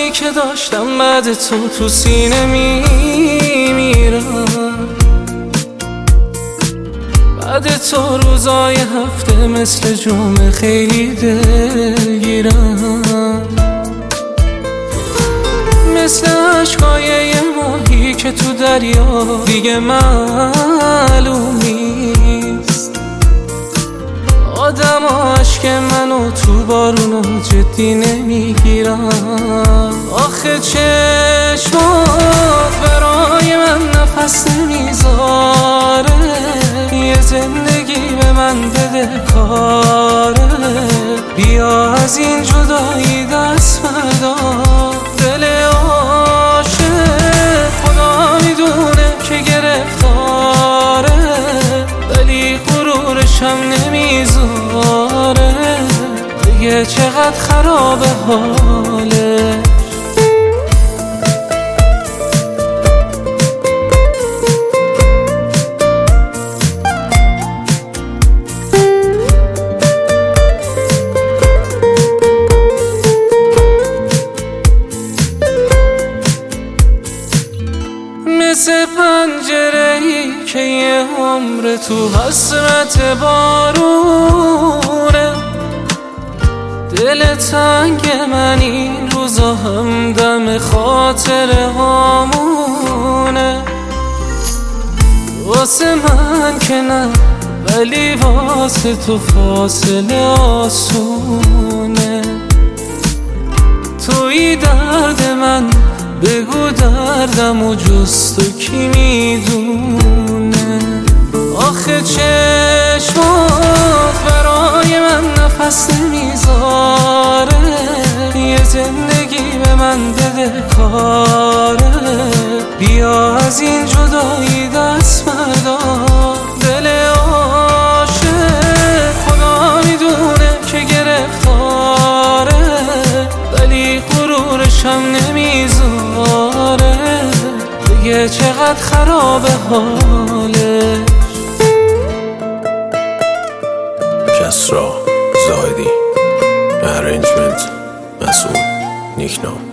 روزایی که داشتم بعد تو سینه میمیرم، بعد تو روزای هفته مثل جمعه خیلی دلگیرم، مثل عشقای یه ماهی که تو دریا دیگه معلوم نیست. آدم عشق منو تو بارونو جدی نمیگیرم. آخه چشمات برای من نفس نمیذاره، یه زندگی به من بده کاره. بیا از این جدایی دست بردار، دل عاشق خدا میدونه که گرفتاره، ولی غرورشم نمیذاره بگه چقدر خرابه حاله. مثل پنجره‌ای که یه عمر تو حسرت بارونه، دل تنگ من این روزا همدم خاطره هامونه. واسه من که نه، ولی واسه تو فاصله آسونه. توی درد من بگو دردم و جز تو کی میدونه. آخه چشمات برای من نفس نمیذاره، یه زندگی به من بده کاره. بیا از این جدایی دست بردار، دل عاشق خدا میدونه که گرفتاره، ولی غرورشم نمیذاره بگه چقدر خرابه حاله. کسرا زاهدی، ارنجمنت مسعود نیکنام.